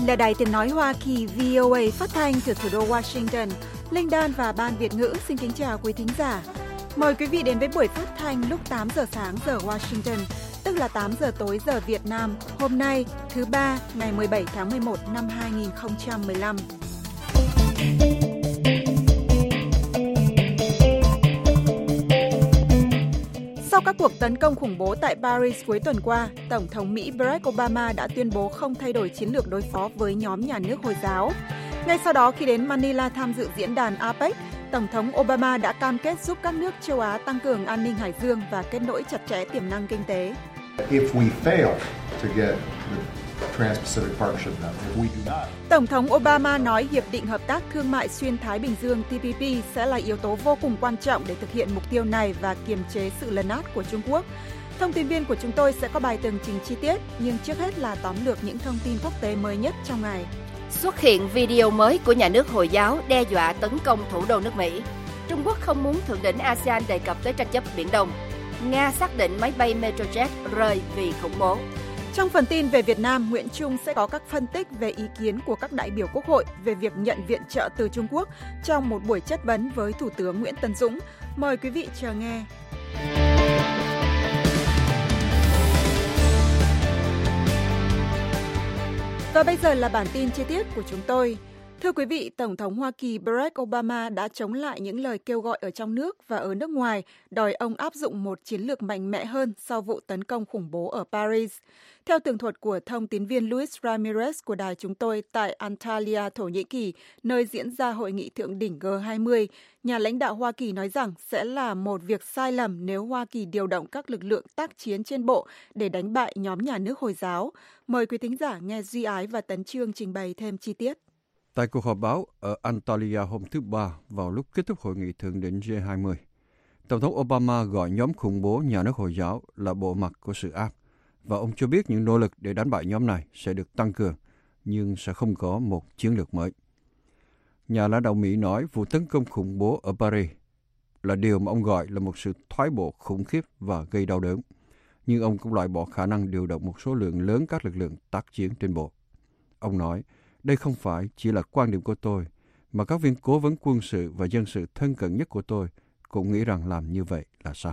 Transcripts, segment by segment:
là Đài Tiếng nói Hoa Kỳ VOA phát thanh từ thủ đô Washington. Linh Đan và Ban Việt ngữ xin kính chào quý thính giả. Mời quý vị đến với buổi phát thanh lúc 8 giờ sáng giờ Washington, tức là 8 giờ tối giờ Việt Nam, hôm nay, thứ Ba, ngày 17 tháng 11 năm 2015. Sau các cuộc tấn công khủng bố tại Paris cuối tuần qua, Tổng thống Mỹ Barack Obama đã tuyên bố không thay đổi chiến lược đối phó với nhóm nhà nước Hồi giáo. Ngay sau đó, khi đến Manila tham dự diễn đàn APEC, Tổng thống Obama đã cam kết giúp các nước châu Á tăng cường an ninh hải dương và kết nối chặt chẽ tiềm năng kinh tế. Tổng thống Obama nói Hiệp định Hợp tác Thương mại Xuyên Thái Bình Dương TPP sẽ là yếu tố vô cùng quan trọng để thực hiện mục tiêu này và kiềm chế sự lấn át của Trung Quốc. Thông tin viên của chúng tôi sẽ có bài tường trình chi tiết, nhưng trước hết là tóm lược những thông tin quốc tế mới nhất trong ngày. Xuất hiện video mới của nhà nước Hồi giáo đe dọa tấn công thủ đô nước Mỹ. Trung Quốc không muốn thượng đỉnh ASEAN đề cập tới tranh chấp Biển Đông. Nga xác định máy bay Metrojet rơi vì khủng bố. Trong phần tin về Việt Nam, Nguyễn Trung sẽ có các phân tích về ý kiến của các đại biểu Quốc hội về việc nhận viện trợ từ Trung Quốc trong một buổi chất vấn với Thủ tướng Nguyễn Tấn Dũng. Mời quý vị chờ nghe. Và bây giờ là bản tin chi tiết của chúng tôi. Thưa quý vị, Tổng thống Hoa Kỳ Barack Obama đã chống lại những lời kêu gọi ở trong nước và ở nước ngoài, đòi ông áp dụng một chiến lược mạnh mẽ hơn sau vụ tấn công khủng bố ở Paris. Theo tường thuật của thông tín viên Luis Ramirez của đài chúng tôi tại Antalya, Thổ Nhĩ Kỳ, nơi diễn ra hội nghị thượng đỉnh G20, nhà lãnh đạo Hoa Kỳ nói rằng sẽ là một việc sai lầm nếu Hoa Kỳ điều động các lực lượng tác chiến trên bộ để đánh bại nhóm nhà nước Hồi giáo. Mời quý thính giả nghe Duy Ái và Tấn Chương trình bày thêm chi tiết. Tại cuộc họp báo ở Antalya hôm thứ Ba vào lúc kết thúc hội nghị thượng đỉnh G20, Tổng thống Obama gọi nhóm khủng bố nhà nước Hồi giáo là bộ mặt của sự ác, và ông cho biết những nỗ lực để đánh bại nhóm này sẽ được tăng cường, nhưng sẽ không có một chiến lược mới. Nhà lãnh đạo Mỹ nói vụ tấn công khủng bố ở Paris là điều mà ông gọi là một sự thoái bộ khủng khiếp và gây đau đớn, nhưng ông cũng loại bỏ khả năng điều động một số lượng lớn các lực lượng tác chiến trên bộ. Ông nói, đây không phải chỉ là quan điểm của tôi, mà các viên cố vấn quân sự và dân sự thân cận nhất của tôi cũng nghĩ rằng làm như vậy là sai.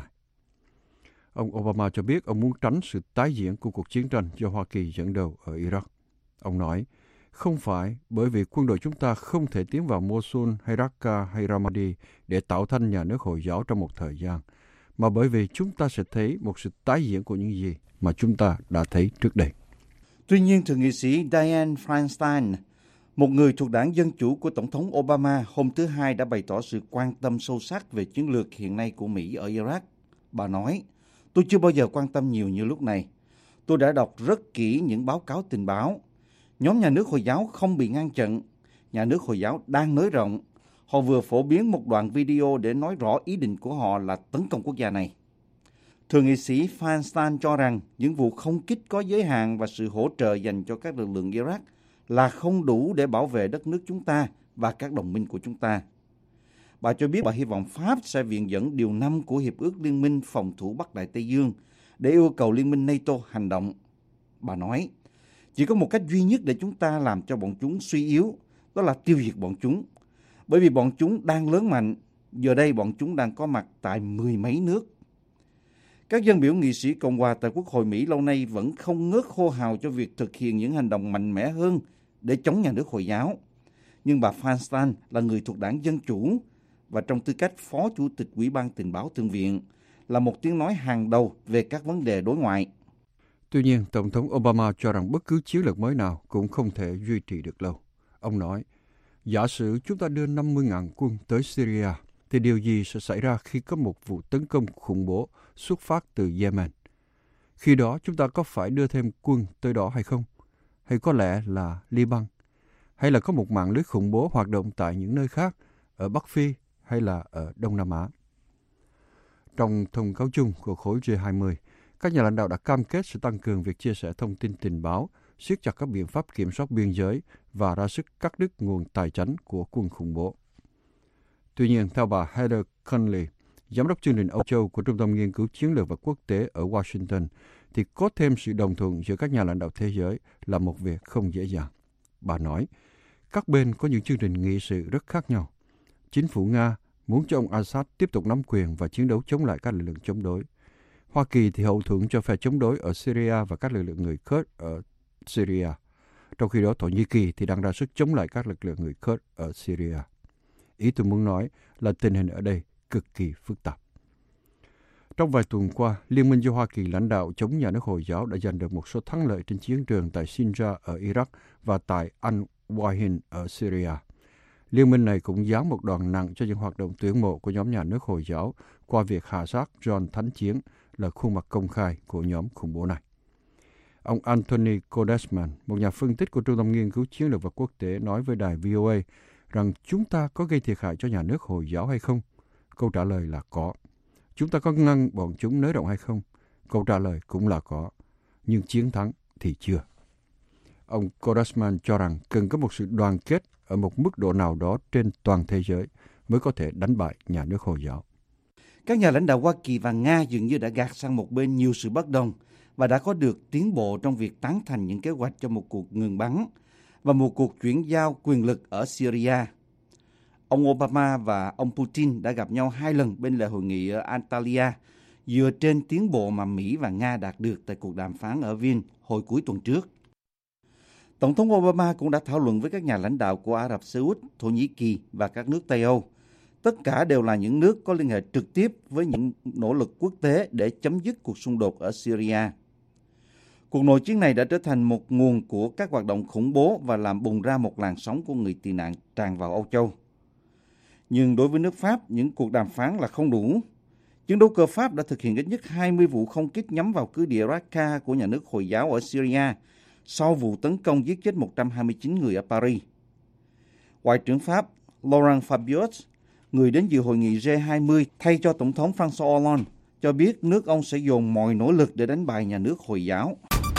Ông Obama cho biết ông muốn tránh sự tái diễn của cuộc chiến tranh do Hoa Kỳ dẫn đầu ở Iraq. Ông nói, không phải bởi vì quân đội chúng ta không thể tiến vào Mosul hay Raqqa hay Ramadi để tạo thành nhà nước Hồi giáo trong một thời gian, mà bởi vì chúng ta sẽ thấy một sự tái diễn của những gì mà chúng ta đã thấy trước đây. Tuy nhiên, Thượng nghị sĩ Dianne Feinstein, một người thuộc đảng Dân Chủ của Tổng thống Obama, hôm thứ Hai đã bày tỏ sự quan tâm sâu sắc về chiến lược hiện nay của Mỹ ở Iraq. Bà nói, tôi chưa bao giờ quan tâm nhiều như lúc này. Tôi đã đọc rất kỹ những báo cáo tình báo. Nhóm nhà nước Hồi giáo không bị ngăn chặn. Nhà nước Hồi giáo đang nới rộng. Họ vừa phổ biến một đoạn video để nói rõ ý định của họ là tấn công quốc gia này. Thượng nghị sĩ Feinstein cho rằng những vụ không kích có giới hạn và sự hỗ trợ dành cho các lực lượng Iraq là không đủ để bảo vệ đất nước chúng ta và các đồng minh của chúng ta. Bà cho biết bà hy vọng Pháp sẽ viện dẫn điều 5 của Hiệp ước Liên minh phòng thủ Bắc Đại Tây Dương để yêu cầu Liên minh NATO hành động. Bà nói, chỉ có một cách duy nhất để chúng ta làm cho bọn chúng suy yếu, đó là tiêu diệt bọn chúng. Bởi vì bọn chúng đang lớn mạnh, giờ đây bọn chúng đang có mặt tại 10 mấy nước. Các dân biểu nghị sĩ Cộng hòa tại Quốc hội Mỹ lâu nay vẫn không ngớt hô hào cho việc thực hiện những hành động mạnh mẽ hơn để chống nhà nước Hồi giáo. Nhưng bà Feinstein là người thuộc đảng Dân Chủ và trong tư cách Phó Chủ tịch Ủy ban Tình báo Thượng viện là một tiếng nói hàng đầu về các vấn đề đối ngoại. Tuy nhiên, Tổng thống Obama cho rằng bất cứ chiến lược mới nào cũng không thể duy trì được lâu. Ông nói, giả sử chúng ta đưa 50.000 quân tới Syria, thì điều gì sẽ xảy ra khi có một vụ tấn công khủng bố xuất phát từ Yemen? Khi đó chúng ta có phải đưa thêm quân tới đó hay không? Hay có lẽ là Liban? Hay là có một mạng lưới khủng bố hoạt động tại những nơi khác, ở Bắc Phi hay là ở Đông Nam Á? Trong thông cáo chung của khối G20, các nhà lãnh đạo đã cam kết sẽ tăng cường việc chia sẻ thông tin tình báo, siết chặt các biện pháp kiểm soát biên giới và ra sức cắt đứt nguồn tài chính của quân khủng bố. Tuy nhiên, theo bà Heather Conley, Giám đốc chương trình Âu Châu của Trung tâm Nghiên cứu Chiến lược và Quốc tế ở Washington, thì có thêm sự đồng thuận giữa các nhà lãnh đạo thế giới là một việc không dễ dàng. bà nói, các bên có những chương trình nghị sự rất khác nhau. Chính phủ Nga muốn cho ông Assad tiếp tục nắm quyền và chiến đấu chống lại các lực lượng chống đối. Hoa Kỳ thì hậu thuẫn cho phe chống đối ở Syria và các lực lượng người Kurd ở Syria. Trong khi đó Thổ Nhĩ Kỳ thì đang ra sức chống lại các lực lượng người Kurd ở Syria. Ý tôi muốn nói là tình hình ở đây cực kỳ phức tạp. Trong vài tuần qua, Liên minh do Hoa Kỳ lãnh đạo chống nhà nước Hồi giáo đã giành được một số thắng lợi trên chiến trường tại Sinjar ở Iraq và tại Al-Wahin ở Syria. Liên minh này cũng giáng một đòn nặng cho những hoạt động tuyển mộ của nhóm nhà nước Hồi giáo qua việc hạ sát John Thánh Chiến là khuôn mặt công khai của nhóm khủng bố này. Ông Anthony Kodesman, một nhà phân tích của Trung tâm Nghiên cứu Chiến lược và Quốc tế, nói với đài VOA rằng chúng ta có gây thiệt hại cho nhà nước Hồi giáo hay không? Câu trả lời là có. Chúng ta có ngăn bọn chúng nới rộng hay không? Câu trả lời cũng là có. Nhưng chiến thắng thì chưa. Ông Kodesman cho rằng cần có một sự đoàn kết ở một mức độ nào đó trên toàn thế giới mới có thể đánh bại nhà nước Hồi giáo. Các nhà lãnh đạo Hoa Kỳ và Nga dường như đã gạt sang một bên nhiều sự bất đồng và đã có được tiến bộ trong việc tán thành những kế hoạch cho một cuộc ngừng bắn và một cuộc chuyển giao quyền lực ở Syria. Ông Obama và ông Putin đã gặp nhau 2 lần bên lề hội nghị ở Antalya dựa trên tiến bộ mà Mỹ và Nga đạt được tại cuộc đàm phán ở Viên hồi cuối tuần trước. Tổng thống Obama cũng đã thảo luận với các nhà lãnh đạo của Ả Rập Xê Út, Thổ Nhĩ Kỳ và các nước Tây Âu. Tất cả đều là những nước có liên hệ trực tiếp với những nỗ lực quốc tế để chấm dứt cuộc xung đột ở Syria. Cuộc nội chiến này đã trở thành một nguồn của các hoạt động khủng bố và làm bùng ra một làn sóng của người tị nạn tràn vào Âu Châu. Nhưng đối với nước Pháp, những cuộc đàm phán là không đủ. Chiến đấu cơ Pháp đã thực hiện ít nhất 20 vụ không kích nhắm vào cứ địa Raqqa của nhà nước Hồi giáo ở Syria sau vụ tấn công giết chết 129 người ở Paris. Ngoại trưởng Pháp Laurent Fabius, người đến dự hội nghị G20 thay cho Tổng thống François Hollande, cho biết nước ông sẽ dồn mọi nỗ lực để đánh bại nhà nước Hồi giáo.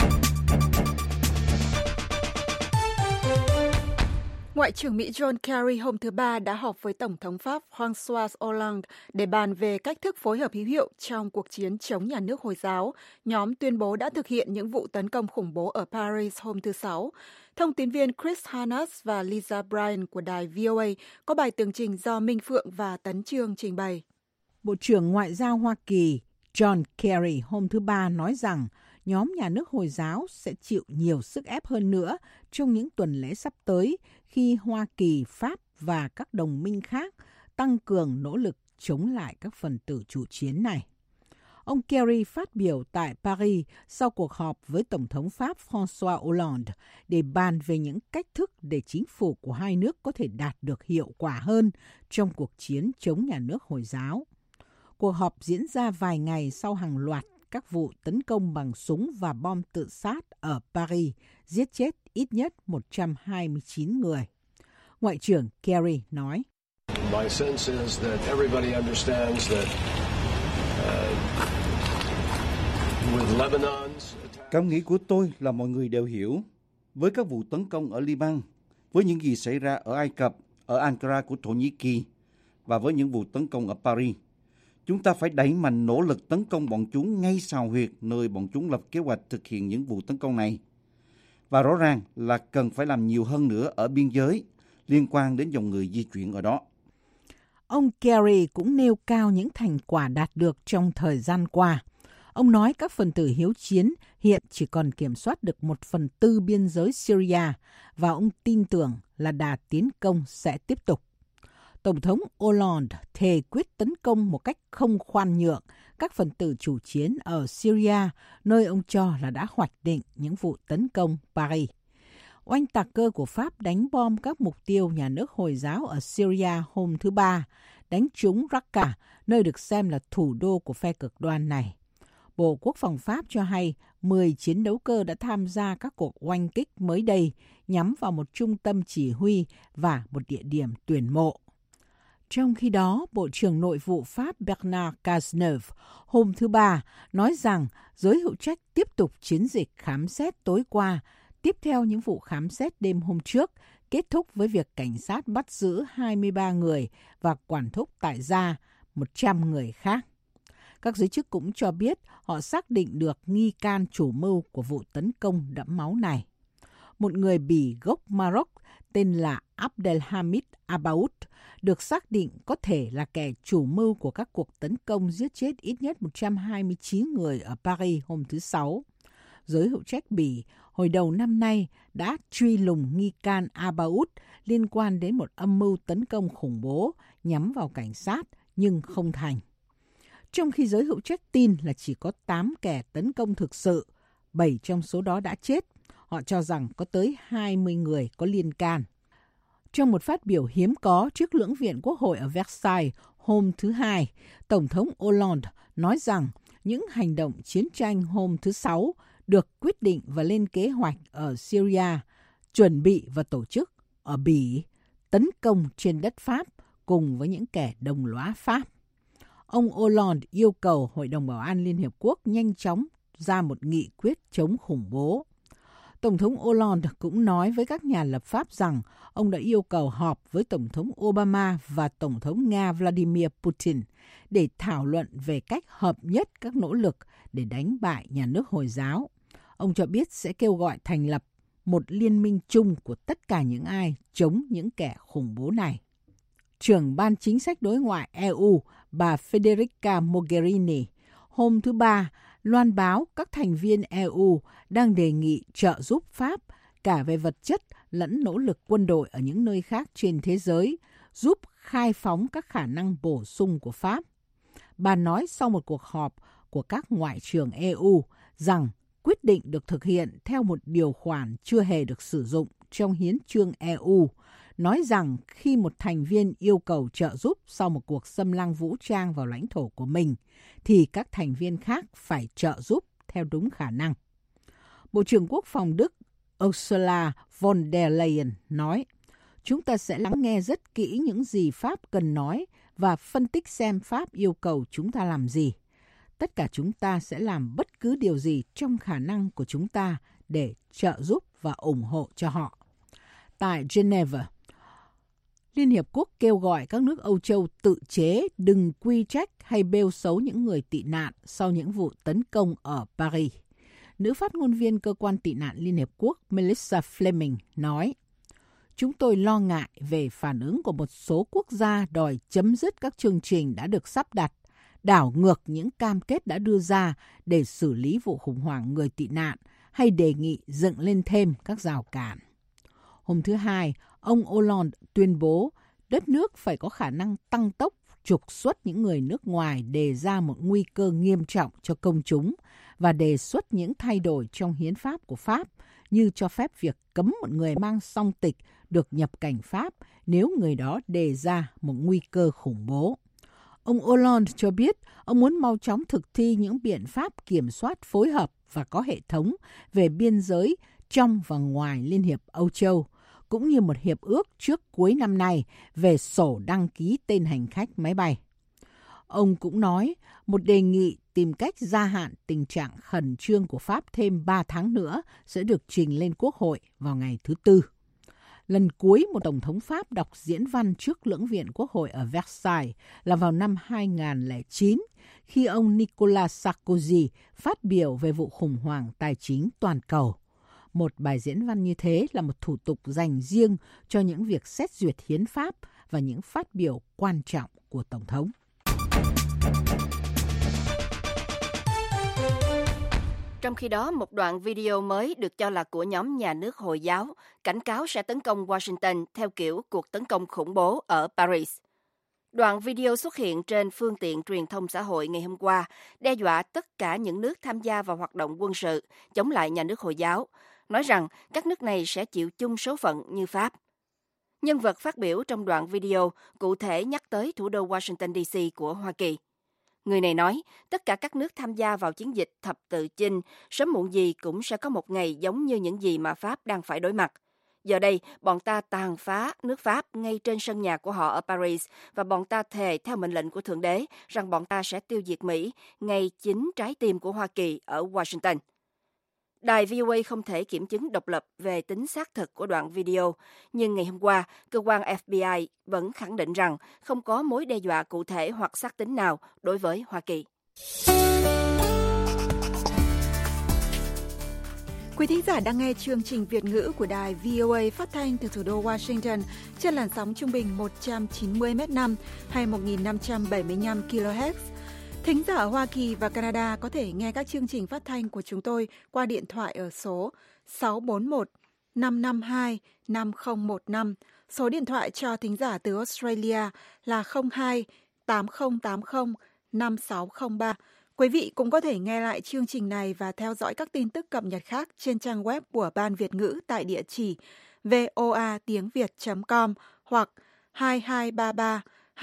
Ngoại trưởng Mỹ John Kerry hôm thứ Ba đã họp với Tổng thống Pháp François Hollande để bàn về cách thức phối hợp hữu hiệu trong cuộc chiến chống nhà nước Hồi giáo. Nhóm tuyên bố đã thực hiện những vụ tấn công khủng bố ở Paris hôm thứ Sáu. Thông tin viên Chris Hannas và Lisa Bryan của đài VOA có bài tường trình do Minh Phượng và Tấn Trương trình bày. Bộ trưởng Ngoại giao Hoa Kỳ John Kerry hôm thứ Ba nói rằng nhóm nhà nước Hồi giáo sẽ chịu nhiều sức ép hơn nữa trong những tuần lễ sắp tới khi Hoa Kỳ, Pháp và các đồng minh khác tăng cường nỗ lực chống lại các phần tử chủ chiến này. Ông Kerry phát biểu tại Paris sau cuộc họp với Tổng thống Pháp François Hollande để bàn về những cách thức để chính phủ của hai nước có thể đạt được hiệu quả hơn trong cuộc chiến chống nhà nước Hồi giáo. Cuộc họp diễn ra vài ngày sau hàng loạt các vụ tấn công bằng súng và bom tự sát ở Paris, giết chết ít nhất 129 người. Ngoại trưởng Kerry nói, My sense is that everybody understands that with Lebanon's attack. Cảm nghĩ của tôi là mọi người đều hiểu, với các vụ tấn công ở Liban, với những gì xảy ra ở Ai Cập, ở Ankara của Thổ Nhĩ Kỳ và với những vụ tấn công ở Paris, chúng ta phải đẩy mạnh nỗ lực tấn công bọn chúng ngay sào huyệt nơi bọn chúng lập kế hoạch thực hiện những vụ tấn công này. Và rõ ràng là cần phải làm nhiều hơn nữa ở biên giới liên quan đến dòng người di chuyển ở đó. Ông Kerry cũng nêu cao những thành quả đạt được trong thời gian qua. Ông nói các phần tử hiếu chiến hiện chỉ còn kiểm soát được 1/4 biên giới Syria và ông tin tưởng là đà tiến công sẽ tiếp tục. Tổng thống Hollande thề quyết tấn công một cách không khoan nhượng các phần tử chủ chiến ở Syria, nơi ông cho là đã hoạch định những vụ tấn công Paris. Oanh tạc cơ của Pháp đánh bom các mục tiêu nhà nước Hồi giáo ở Syria hôm thứ Ba, đánh trúng Raqqa, nơi được xem là thủ đô của phe cực đoan này. Bộ Quốc phòng Pháp cho hay 10 chiến đấu cơ đã tham gia các cuộc oanh kích mới đây nhắm vào một trung tâm chỉ huy và một địa điểm tuyển mộ. Trong khi đó, Bộ trưởng Nội vụ Pháp Bernard Cazeneuve hôm thứ Ba nói rằng giới hữu trách tiếp tục chiến dịch khám xét tối qua, tiếp theo những vụ khám xét đêm hôm trước, kết thúc với việc cảnh sát bắt giữ 23 người và quản thúc tại gia 100 người khác. Các giới chức cũng cho biết họ xác định được nghi can chủ mưu của vụ tấn công đẫm máu này. một người Bỉ gốc Maroc tên là Abdelhamid Abaoud được xác định có thể là kẻ chủ mưu của các cuộc tấn công giết chết ít nhất 129 người ở Paris hôm thứ Sáu. Giới hữu trách Bỉ hồi đầu năm nay đã truy lùng nghi can Abaoud liên quan đến một âm mưu tấn công khủng bố nhắm vào cảnh sát nhưng không thành. Trong khi giới hữu trách tin là chỉ có 8 kẻ tấn công thực sự, 7 trong số đó đã chết. Họ cho rằng có tới 20 người có liên can. Trong một phát biểu hiếm có trước lưỡng viện Quốc hội ở Versailles hôm thứ Hai, Tổng thống Hollande nói rằng những hành động chiến tranh hôm thứ Sáu được quyết định và lên kế hoạch ở Syria, chuẩn bị và tổ chức ở Bỉ, tấn công trên đất Pháp cùng với những kẻ đồng lõa Pháp. Ông Hollande yêu cầu Hội đồng Bảo an Liên Hiệp Quốc nhanh chóng ra một nghị quyết chống khủng bố. Tổng thống Hollande cũng nói với các nhà lập pháp rằng ông đã yêu cầu họp với Tổng thống Obama và Tổng thống Nga Vladimir Putin để thảo luận về cách hợp nhất các nỗ lực để đánh bại nhà nước Hồi giáo. Ông cho biết sẽ kêu gọi thành lập một liên minh chung của tất cả những ai chống những kẻ khủng bố này. Trưởng Ban Chính sách Đối ngoại EU, bà Federica Mogherini, hôm thứ Ba loan báo các thành viên EU đang đề nghị trợ giúp Pháp cả về vật chất lẫn nỗ lực quân đội ở những nơi khác trên thế giới, giúp khai phóng các khả năng bổ sung của Pháp. Bà nói sau một cuộc họp của các ngoại trưởng EU rằng quyết định được thực hiện theo một điều khoản chưa hề được sử dụng trong hiến chương EU, nói rằng khi một thành viên yêu cầu trợ giúp sau một cuộc xâm lăng vũ trang vào lãnh thổ của mình, thì các thành viên khác phải trợ giúp theo đúng khả năng. Bộ trưởng Quốc phòng Đức Ursula von der Leyen nói, chúng ta sẽ lắng nghe rất kỹ những gì Pháp cần nói và phân tích xem Pháp yêu cầu chúng ta làm gì. Tất cả chúng ta sẽ làm bất cứ điều gì trong khả năng của chúng ta để trợ giúp và ủng hộ cho họ. Tại Geneva, Liên Hiệp Quốc kêu gọi các nước Âu Châu tự chế, đừng quy trách hay bêu xấu những người tị nạn sau những vụ tấn công ở Paris. Nữ phát ngôn viên Cơ quan Tị nạn Liên Hiệp Quốc Melissa Fleming nói, chúng tôi lo ngại về phản ứng của một số quốc gia đòi chấm dứt các chương trình đã được sắp đặt, đảo ngược những cam kết đã đưa ra để xử lý vụ khủng hoảng người tị nạn hay đề nghị dựng lên thêm các rào cản. Hôm thứ Hai, ông Hollande tuyên bố đất nước phải có khả năng tăng tốc trục xuất những người nước ngoài đề ra một nguy cơ nghiêm trọng cho công chúng và đề xuất những thay đổi trong hiến pháp của Pháp như cho phép việc cấm một người mang song tịch được nhập cảnh Pháp nếu người đó đề ra một nguy cơ khủng bố. Ông Hollande cho biết ông muốn mau chóng thực thi những biện pháp kiểm soát phối hợp và có hệ thống về biên giới trong và ngoài Liên hiệp Âu Châu, cũng như một hiệp ước trước cuối năm nay về sổ đăng ký tên hành khách máy bay. Ông cũng nói một đề nghị tìm cách gia hạn tình trạng khẩn trương của Pháp thêm 3 tháng nữa sẽ được trình lên Quốc hội vào ngày thứ Tư. Lần cuối một Tổng thống Pháp đọc diễn văn trước lưỡng viện Quốc hội ở Versailles là vào năm 2009, khi ông Nicolas Sarkozy phát biểu về vụ khủng hoảng tài chính toàn cầu. Một bài diễn văn như thế là một thủ tục dành riêng cho những việc xét duyệt hiến pháp và những phát biểu quan trọng của Tổng thống. Trong khi đó, một đoạn video mới được cho là của nhóm nhà nước Hồi giáo cảnh cáo sẽ tấn công Washington theo kiểu cuộc tấn công khủng bố ở Paris. Đoạn video xuất hiện trên phương tiện truyền thông xã hội ngày hôm qua, đe dọa tất cả những nước tham gia vào hoạt động quân sự chống lại nhà nước Hồi giáo, nói rằng các nước này sẽ chịu chung số phận như Pháp. Nhân vật phát biểu trong đoạn video cụ thể nhắc tới thủ đô Washington DC của Hoa Kỳ. Người này nói, tất cả các nước tham gia vào chiến dịch thập tự chinh, sớm muộn gì cũng sẽ có một ngày giống như những gì mà Pháp đang phải đối mặt. Giờ đây, bọn ta tàn phá nước Pháp ngay trên sân nhà của họ ở Paris và bọn ta thề theo mệnh lệnh của Thượng Đế rằng bọn ta sẽ tiêu diệt Mỹ ngay chính trái tim của Hoa Kỳ ở Washington. Đài VOA không thể kiểm chứng độc lập về tính xác thực của đoạn video, nhưng ngày hôm qua, cơ quan FBI vẫn khẳng định rằng không có mối đe dọa cụ thể hoặc xác tín nào đối với Hoa Kỳ. Quý thính giả đang nghe chương trình Việt ngữ của đài VOA phát thanh từ thủ đô Washington trên làn sóng trung bình 190 m/5 hay 1.575 kHz. Thính giả ở Hoa Kỳ và Canada có thể nghe các chương trình phát thanh của chúng tôi qua điện thoại ở số 641 552 5015. Số điện thoại cho thính giả từ Australia là 02 8080 5603. Quý vị cũng có thể nghe lại chương trình này và theo dõi các tin tức cập nhật khác trên trang web của Ban Việt ngữ tại địa chỉ voatiengviet.com hoặc 2233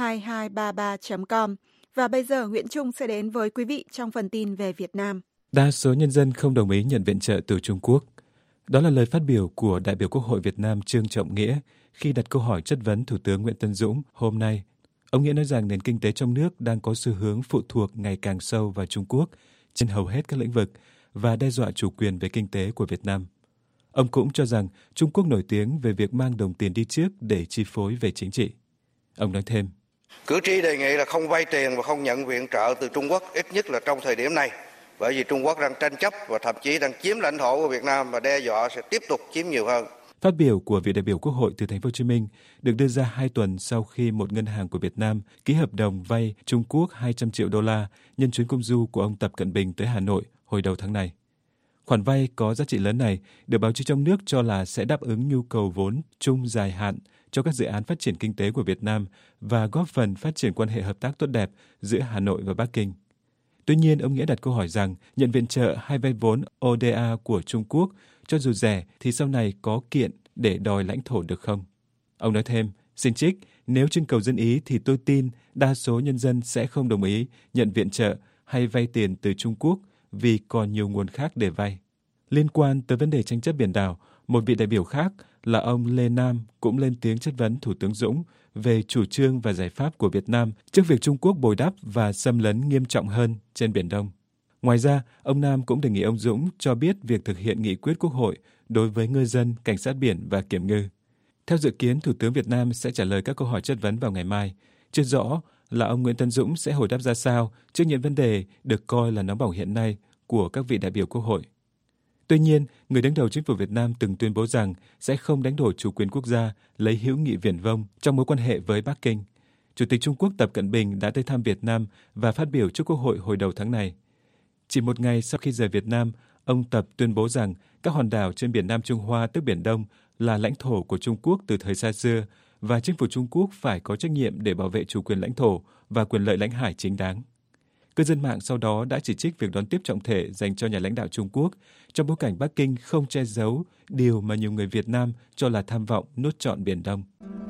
2233.com. Và bây giờ Nguyễn Trung sẽ đến với quý vị trong phần tin về Việt Nam. Đa số nhân dân không đồng ý nhận viện trợ từ Trung Quốc. Đó là lời phát biểu của đại biểu Quốc hội Việt Nam Trương Trọng Nghĩa khi đặt câu hỏi chất vấn Thủ tướng Nguyễn Tấn Dũng hôm nay. Ông Nghĩa nói rằng nền kinh tế trong nước đang có xu hướng phụ thuộc ngày càng sâu vào Trung Quốc trên hầu hết các lĩnh vực và đe dọa chủ quyền về kinh tế của Việt Nam. Ông cũng cho rằng Trung Quốc nổi tiếng về việc mang đồng tiền đi trước để chi phối về chính trị. Ông nói thêm: Cử tri đề nghị là không vay tiền và không nhận viện trợ từ Trung Quốc, ít nhất là trong thời điểm này, bởi vì Trung Quốc đang tranh chấp và thậm chí đang chiếm lãnh thổ của Việt Nam và đe dọa sẽ tiếp tục chiếm nhiều hơn. Phát biểu của vị đại biểu Quốc hội từ Thành phố Hồ Chí Minh được đưa ra 2 tuần sau khi một ngân hàng của Việt Nam ký hợp đồng vay Trung Quốc 200 triệu đô la nhân chuyến công du của ông Tập Cận Bình tới Hà Nội hồi đầu tháng này. Khoản vay có giá trị lớn này được báo chí trong nước cho là sẽ đáp ứng nhu cầu vốn chung dài hạn cho các dự án phát triển kinh tế của Việt Nam và góp phần phát triển quan hệ hợp tác tốt đẹp giữa Hà Nội và Bắc Kinh. Tuy nhiên, ông Nghĩa đặt câu hỏi rằng nhận viện trợ hay vay vốn ODA của Trung Quốc cho dù rẻ thì sau này có kiện để đòi lãnh thổ được không? Ông nói thêm, xin trích, nếu trưng cầu dân ý thì tôi tin đa số nhân dân sẽ không đồng ý nhận viện trợ hay vay tiền từ Trung Quốc vì còn nhiều nguồn khác để vay. Liên quan tới vấn đề tranh chấp biển đảo, một vị đại biểu khác là ông Lê Nam cũng lên tiếng chất vấn Thủ tướng Dũng về chủ trương và giải pháp của Việt Nam trước việc Trung Quốc bồi đắp và xâm lấn nghiêm trọng hơn trên Biển Đông. Ngoài ra, ông Nam cũng đề nghị ông Dũng cho biết việc thực hiện nghị quyết Quốc hội đối với ngư dân, cảnh sát biển và kiểm ngư. Theo dự kiến, Thủ tướng Việt Nam sẽ trả lời các câu hỏi chất vấn vào ngày mai. Chưa rõ là ông Nguyễn Tấn Dũng sẽ hồi đáp ra sao trước những vấn đề được coi là nóng bỏng hiện nay của các vị đại biểu Quốc hội. Tuy nhiên, người đứng đầu chính phủ Việt Nam từng tuyên bố rằng sẽ không đánh đổi chủ quyền quốc gia lấy hữu nghị viển vông trong mối quan hệ với Bắc Kinh. Chủ tịch Trung Quốc Tập Cận Bình đã tới thăm Việt Nam và phát biểu trước Quốc hội hồi đầu tháng này. Chỉ một ngày sau khi rời Việt Nam, ông Tập tuyên bố rằng các hòn đảo trên biển Nam Trung Hoa tức Biển Đông là lãnh thổ của Trung Quốc từ thời xa xưa và chính phủ Trung Quốc phải có trách nhiệm để bảo vệ chủ quyền lãnh thổ và quyền lợi lãnh hải chính đáng. Cư dân mạng sau đó đã chỉ trích việc đón tiếp trọng thể dành cho nhà lãnh đạo Trung Quốc trong bối cảnh Bắc Kinh không che giấu điều mà nhiều người Việt Nam cho là tham vọng nuốt trọn Biển Đông.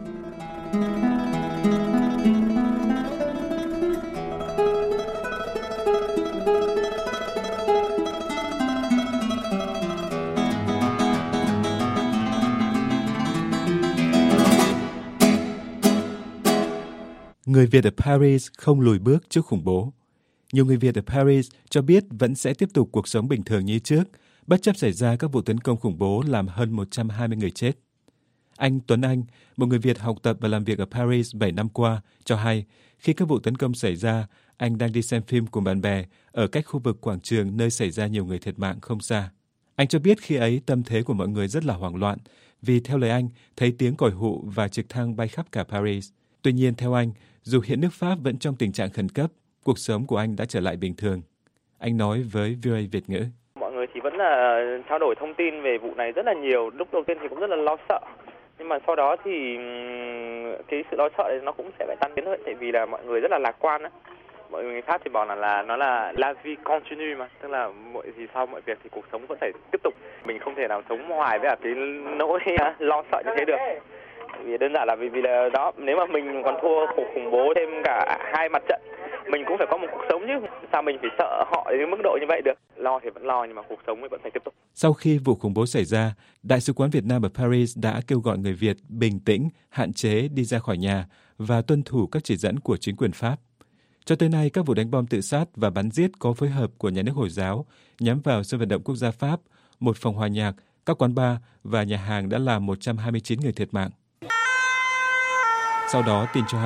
Người Việt ở Paris không lùi bước trước khủng bố. Nhiều người Việt ở Paris cho biết vẫn sẽ tiếp tục cuộc sống bình thường như trước, bất chấp xảy ra các vụ tấn công khủng bố làm hơn 120 người chết. Anh Tuấn Anh, một người Việt học tập và làm việc ở Paris 7 năm qua, cho hay khi các vụ tấn công xảy ra, anh đang đi xem phim cùng bạn bè ở cách khu vực quảng trường nơi xảy ra nhiều người thiệt mạng không xa. Anh cho biết khi ấy tâm thế của mọi người rất là hoảng loạn, vì theo lời anh, thấy tiếng còi hụ và trực thăng bay khắp cả Paris. Tuy nhiên, theo anh, dù hiện nước Pháp vẫn trong tình trạng khẩn cấp, cuộc sống của anh đã trở lại bình thường. Anh nói với VOA Việt ngữ. Mọi người thì vẫn là trao đổi thông tin về vụ này rất là nhiều. Lúc đầu tiên thì cũng rất là lo sợ. Nhưng mà sau đó thì cái sự lo sợ này nó cũng sẽ phải tan biến thôi. Tại vì là mọi người rất là lạc quan. Mọi người Pháp thì bảo là nó là la vie continue mà. Tức là mọi gì sau mọi việc thì cuộc sống vẫn phải tiếp tục. Mình không thể nào sống hoài với cái nỗi lo sợ như thế được. Vì đơn giản là vì là đó, nếu mà mình còn thua cuộc khủng bố thêm cả hai mặt trận, mình cũng phải có một cuộc sống chứ. Sao mình phải sợ họ đến mức độ như vậy được? Lo thì vẫn lo nhưng mà cuộc sống vẫn phải tiếp tục. Sau khi vụ khủng bố xảy ra, Đại sứ quán Việt Nam ở Paris đã kêu gọi người Việt bình tĩnh, hạn chế đi ra khỏi nhà và tuân thủ các chỉ dẫn của chính quyền Pháp. Cho tới nay, các vụ đánh bom tự sát và bắn giết có phối hợp của nhà nước Hồi giáo nhắm vào sân vận động quốc gia Pháp, một phòng hòa nhạc, các quán bar và nhà hàng đã làm 129 người thiệt mạng. Sau đó, tin cho hay,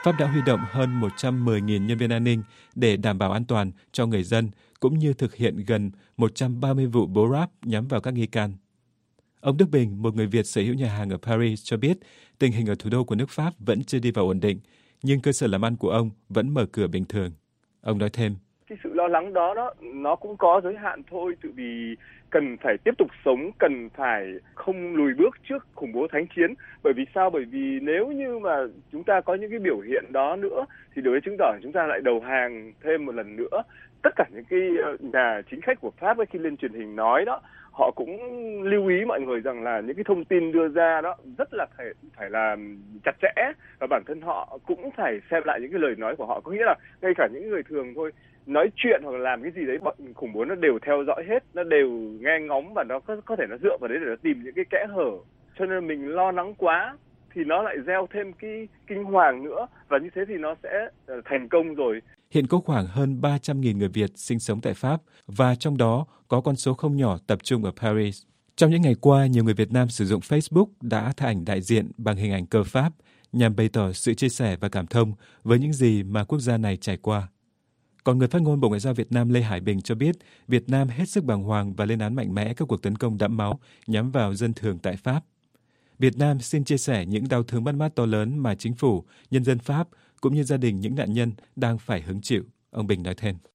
Pháp đã huy động hơn 110.000 nhân viên an ninh để đảm bảo an toàn cho người dân, cũng như thực hiện gần 130 vụ bố ráp nhắm vào các nghi can. Ông Đức Bình, một người Việt sở hữu nhà hàng ở Paris, cho biết tình hình ở thủ đô của nước Pháp vẫn chưa đi vào ổn định, nhưng cơ sở làm ăn của ông vẫn mở cửa bình thường. Ông nói thêm: cái sự lo lắng đó nó cũng có giới hạn thôi, tự vì cần phải tiếp tục sống, cần phải không lùi bước trước khủng bố thánh chiến. Bởi vì sao? Bởi vì nếu như mà chúng ta có những cái biểu hiện đó nữa thì điều ấy chứng tỏ chúng ta lại đầu hàng thêm một lần nữa. Tất cả những cái nhà chính khách của Pháp khi lên truyền hình nói đó, họ cũng lưu ý mọi người rằng là những cái thông tin đưa ra đó rất là phải là chặt chẽ, và bản thân họ cũng phải xem lại những cái lời nói của họ. Có nghĩa là ngay cả những người thường thôi, nói chuyện hoặc là làm cái gì đấy, bọn khủng bố nó đều theo dõi hết, nó đều nghe ngóng, và nó có thể nó dựa vào đấy để nó tìm những cái kẽ hở. Cho nên mình lo lắng quá thì nó lại gieo thêm cái kinh hoàng nữa, và như thế thì nó sẽ thành công rồi. Hiện có khoảng hơn 300.000 người Việt sinh sống tại Pháp, và trong đó có con số không nhỏ tập trung ở Paris. Trong những ngày qua, nhiều người Việt Nam sử dụng Facebook đã thả ảnh đại diện bằng hình ảnh cờ Pháp nhằm bày tỏ sự chia sẻ và cảm thông với những gì mà quốc gia này trải qua. Còn người phát ngôn Bộ Ngoại giao Việt Nam Lê Hải Bình cho biết Việt Nam hết sức bàng hoàng và lên án mạnh mẽ các cuộc tấn công đẫm máu nhắm vào dân thường tại Pháp. Việt Nam xin chia sẻ những đau thương mất mát to lớn mà chính phủ, nhân dân Pháp cũng như gia đình những nạn nhân đang phải hứng chịu, ông Bình nói thêm.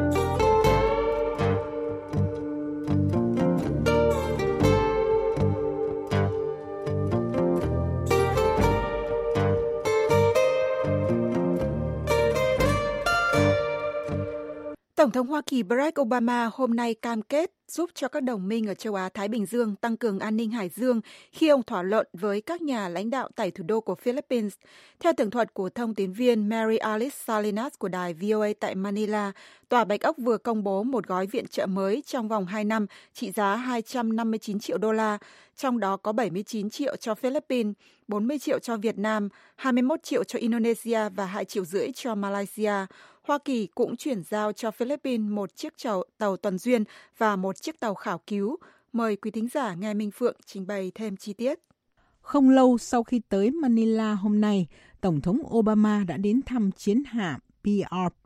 Tổng thống Hoa Kỳ Barack Obama hôm nay cam kết giúp cho các đồng minh ở châu Á-Thái Bình Dương tăng cường an ninh hải dương khi ông thảo luận với các nhà lãnh đạo tại thủ đô của Philippines. Theo tường thuật của thông tín viên Mary Alice Salinas của đài VOA tại Manila, Tòa Bạch Ốc vừa công bố một gói viện trợ mới trong vòng 2 năm trị giá 259 triệu đô la, trong đó có 79 triệu cho Philippines, 40 triệu cho Việt Nam, 21 triệu cho Indonesia và 2,5 triệu cho Malaysia. Hoa Kỳ cũng chuyển giao cho Philippines một chiếc tàu tuần duyên và một chiếc tàu khảo cứu. Mời quý thính giả nghe Minh Phượng trình bày thêm chi tiết. Không lâu sau khi tới Manila hôm nay, Tổng thống Obama đã đến thăm chiến hạm PRP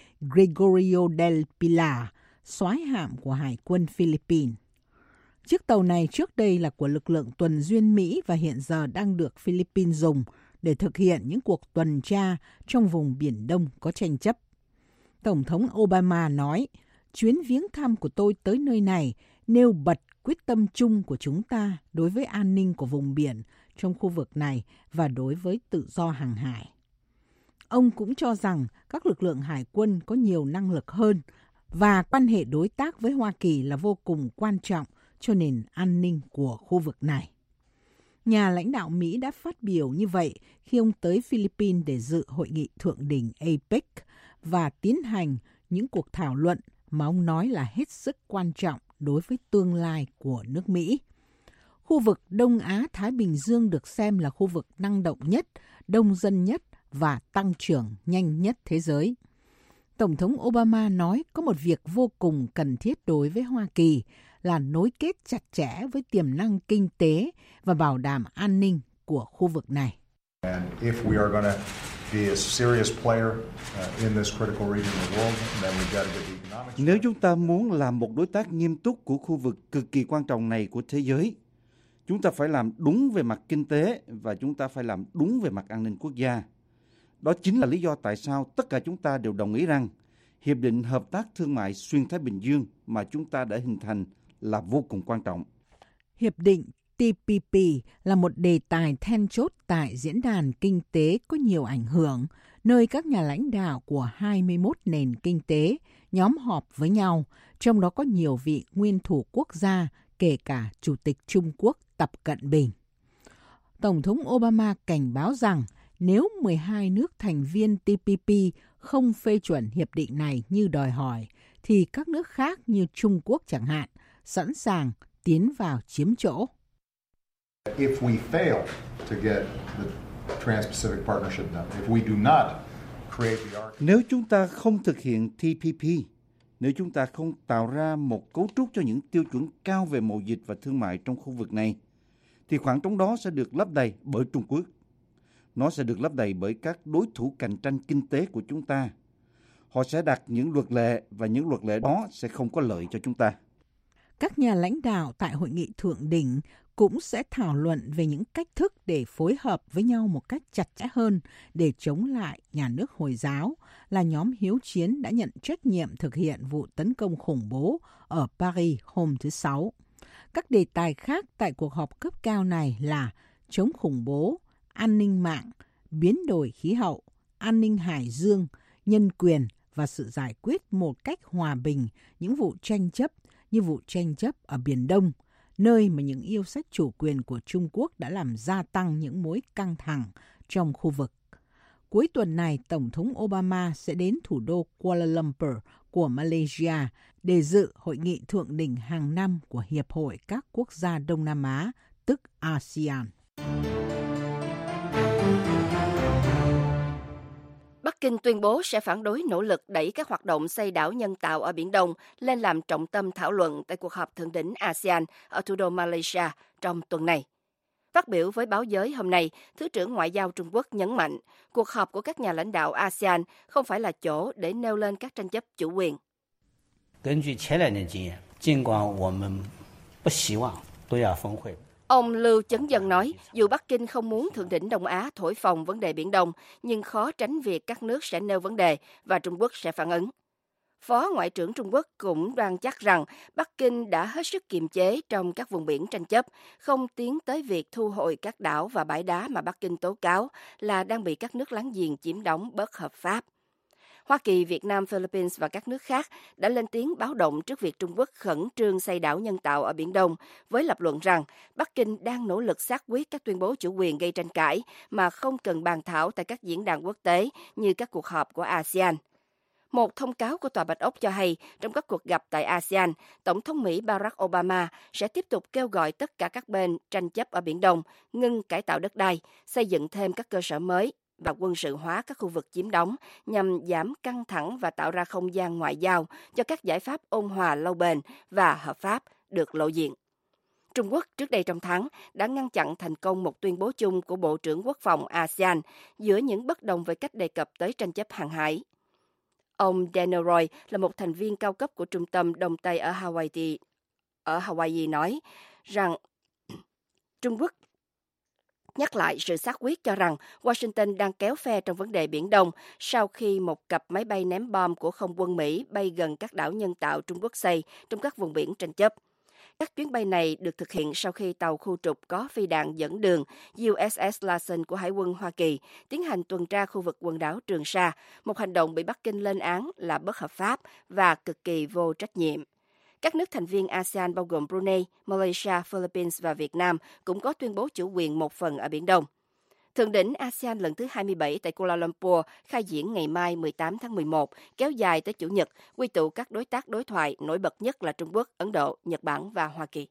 Gregorio del Pilar, soái hạm của Hải quân Philippines. Chiếc tàu này trước đây là của lực lượng tuần duyên Mỹ và hiện giờ đang được Philippines dùng để thực hiện những cuộc tuần tra trong vùng Biển Đông có tranh chấp. Tổng thống Obama nói, chuyến viếng thăm của tôi tới nơi này nêu bật quyết tâm chung của chúng ta đối với an ninh của vùng biển trong khu vực này và đối với tự do hàng hải. Ông cũng cho rằng các lực lượng hải quân có nhiều năng lực hơn và quan hệ đối tác với Hoa Kỳ là vô cùng quan trọng cho nền an ninh của khu vực này. Nhà lãnh đạo Mỹ đã phát biểu như vậy khi ông tới Philippines để dự hội nghị thượng đỉnh APEC và tiến hành những cuộc thảo luận mà ông nói là hết sức quan trọng đối với tương lai của nước Mỹ. Khu vực Đông Á-Thái Bình Dương được xem là khu vực năng động nhất, đông dân nhất và tăng trưởng nhanh nhất thế giới. Tổng thống Obama nói có một việc vô cùng cần thiết đối với Hoa Kỳ là nối kết chặt chẽ với tiềm năng kinh tế và bảo đảm an ninh của khu vực này. Nếu chúng ta muốn làm một đối tác nghiêm túc của khu vực cực kỳ quan trọng này của thế giới, chúng ta phải làm đúng về mặt kinh tế và chúng ta phải làm đúng về mặt an ninh quốc gia. Đó chính là lý do tại sao tất cả chúng ta đều đồng ý rằng Hiệp định Hợp tác Thương mại Xuyên Thái Bình Dương mà chúng ta đã hình thành là vô cùng quan trọng. Hiệp định TPP là một đề tài then chốt tại Diễn đàn Kinh tế có nhiều ảnh hưởng, nơi các nhà lãnh đạo của 21 nền kinh tế nhóm họp với nhau, trong đó có nhiều vị nguyên thủ quốc gia, kể cả Chủ tịch Trung Quốc Tập Cận Bình. Tổng thống Obama cảnh báo rằng nếu 12 nước thành viên TPP không phê chuẩn hiệp định này như đòi hỏi, thì các nước khác như Trung Quốc chẳng hạn, sẵn sàng tiến vào chiếm chỗ. Nếu chúng ta không thực hiện TPP, nếu chúng ta không tạo ra một cấu trúc cho những tiêu chuẩn cao về mậu dịch và thương mại trong khu vực này, thì khoảng trống đó sẽ được lấp đầy bởi Trung Quốc. Nó sẽ được lấp đầy bởi các đối thủ cạnh tranh kinh tế của chúng ta. Họ sẽ đặt những luật lệ và những luật lệ đó sẽ không có lợi cho chúng ta. Các nhà lãnh đạo tại hội nghị thượng đỉnh cũng sẽ thảo luận về những cách thức để phối hợp với nhau một cách chặt chẽ hơn để chống lại nhà nước Hồi giáo, là nhóm hiếu chiến đã nhận trách nhiệm thực hiện vụ tấn công khủng bố ở Paris hôm thứ Sáu. Các đề tài khác tại cuộc họp cấp cao này là chống khủng bố, an ninh mạng, biến đổi khí hậu, an ninh hải dương, nhân quyền và sự giải quyết một cách hòa bình những vụ tranh chấp như vụ tranh chấp ở Biển Đông, nơi mà những yêu sách chủ quyền của Trung Quốc đã làm gia tăng những mối căng thẳng trong khu vực. Cuối tuần này, Tổng thống Obama sẽ đến thủ đô Kuala Lumpur của Malaysia để dự hội nghị thượng đỉnh hàng năm của Hiệp hội các quốc gia Đông Nam Á, tức ASEAN. Bắc Kinh tuyên bố sẽ phản đối nỗ lực đẩy các hoạt động xây đảo nhân tạo ở Biển Đông lên làm trọng tâm thảo luận tại cuộc họp thượng đỉnh ASEAN ở thủ đô Malaysia trong tuần này. Phát biểu với báo giới hôm nay, Thứ trưởng Ngoại giao Trung Quốc nhấn mạnh cuộc họp của các nhà lãnh đạo ASEAN không phải là chỗ để nêu lên các tranh chấp chủ quyền. Ông Lưu Chấn Dân nói, dù Bắc Kinh không muốn thượng đỉnh Đông Á thổi phồng vấn đề Biển Đông, nhưng khó tránh việc các nước sẽ nêu vấn đề và Trung Quốc sẽ phản ứng. Phó Ngoại trưởng Trung Quốc cũng đoan chắc rằng Bắc Kinh đã hết sức kiềm chế trong các vùng biển tranh chấp, không tiến tới việc thu hồi các đảo và bãi đá mà Bắc Kinh tố cáo là đang bị các nước láng giềng chiếm đóng bất hợp pháp. Hoa Kỳ, Việt Nam, Philippines và các nước khác đã lên tiếng báo động trước việc Trung Quốc khẩn trương xây đảo nhân tạo ở Biển Đông, với lập luận rằng Bắc Kinh đang nỗ lực xác quyết các tuyên bố chủ quyền gây tranh cãi mà không cần bàn thảo tại các diễn đàn quốc tế như các cuộc họp của ASEAN. Một thông cáo của Tòa Bạch Ốc cho hay, trong các cuộc gặp tại ASEAN, Tổng thống Mỹ Barack Obama sẽ tiếp tục kêu gọi tất cả các bên tranh chấp ở Biển Đông ngưng cải tạo đất đai, xây dựng thêm các cơ sở mới và quân sự hóa các khu vực chiếm đóng nhằm giảm căng thẳng và tạo ra không gian ngoại giao cho các giải pháp ôn hòa lâu bền và hợp pháp được lộ diện. Trung Quốc trước đây trong tháng đã ngăn chặn thành công một tuyên bố chung của Bộ trưởng Quốc phòng ASEAN giữa những bất đồng về cách đề cập tới tranh chấp hàng hải. Ông Daniel Roy là một thành viên cao cấp của Trung tâm Đông Tây ở Hawaii nói rằng Trung Quốc nhắc lại sự xác quyết cho rằng Washington đang kéo phe trong vấn đề Biển Đông sau khi một cặp máy bay ném bom của không quân Mỹ bay gần các đảo nhân tạo Trung Quốc xây trong các vùng biển tranh chấp. Các chuyến bay này được thực hiện sau khi tàu khu trục có phi đạn dẫn đường USS Larsen của Hải quân Hoa Kỳ tiến hành tuần tra khu vực quần đảo Trường Sa, một hành động bị Bắc Kinh lên án là bất hợp pháp và cực kỳ vô trách nhiệm. Các nước thành viên ASEAN bao gồm Brunei, Malaysia, Philippines và Việt Nam cũng có tuyên bố chủ quyền một phần ở Biển Đông. Thượng đỉnh ASEAN lần thứ 27 tại Kuala Lumpur khai diễn ngày mai 18 tháng 11, kéo dài tới Chủ nhật, quy tụ các đối tác đối thoại nổi bật nhất là Trung Quốc, Ấn Độ, Nhật Bản và Hoa Kỳ.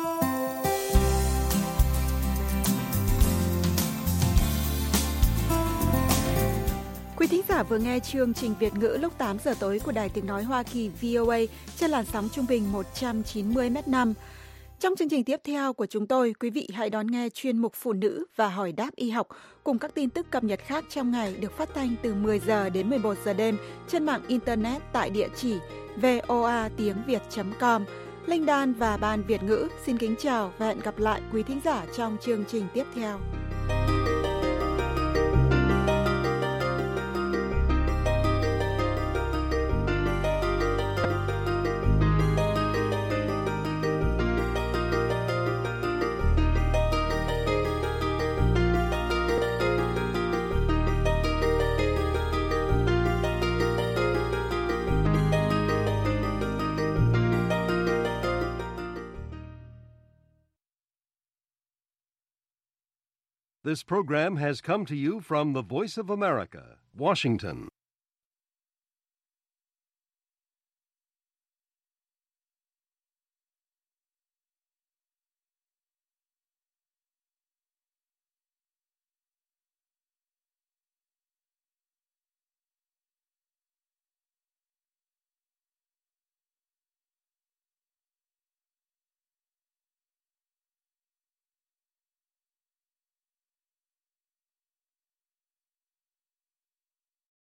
Quý thính giả vừa nghe chương trình Việt ngữ lúc 8 giờ tối của Đài Tiếng Nói Hoa Kỳ VOA trên làn sóng trung bình 190 m/5. Trong chương trình tiếp theo của chúng tôi, quý vị hãy đón nghe chuyên mục Phụ nữ và hỏi đáp y học cùng các tin tức cập nhật khác trong ngày được phát thanh từ 10 giờ đến 11 giờ đêm trên mạng Internet tại địa chỉ voatiengviet.com. Linh Dan và Ban Việt ngữ xin kính chào và hẹn gặp lại quý thính giả trong chương trình tiếp theo. This program has come to you from the Voice of America, Washington.